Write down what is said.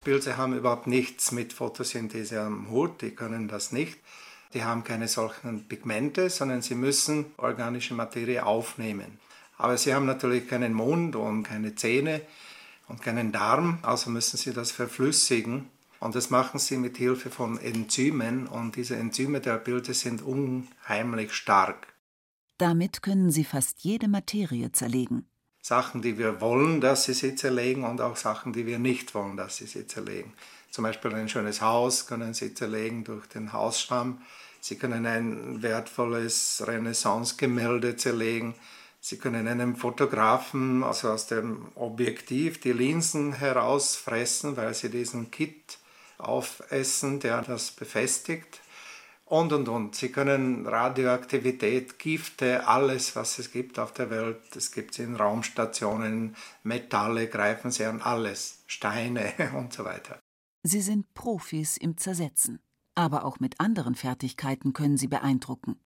Pilze haben überhaupt nichts mit Photosynthese am Hut, die können das nicht. Die haben keine solchen Pigmente, sondern sie müssen organische Materie aufnehmen. Aber sie haben natürlich keinen Mund und keine Zähne und keinen Darm, also müssen sie das verflüssigen. Und das machen sie mit Hilfe von Enzymen. Und diese Enzyme der Pilze sind unheimlich stark. Damit können sie fast jede Materie zerlegen. Sachen, die wir wollen, dass sie zerlegen, und auch Sachen, die wir nicht wollen, dass sie zerlegen. Zum Beispiel ein schönes Haus können sie zerlegen durch den Hausschwamm. Sie können ein wertvolles Renaissance-Gemälde zerlegen. Sie können einem Fotografen, also aus dem Objektiv, die Linsen herausfressen, weil sie diesen Kitt aufessen, der das befestigt. Und. Sie können Radioaktivität, Gifte, alles, was es gibt auf der Welt, es gibt in Raumstationen, Metalle greifen sie an, alles, Steine und so weiter. Sie sind Profis im Zersetzen. Aber auch mit anderen Fertigkeiten können sie beeindrucken.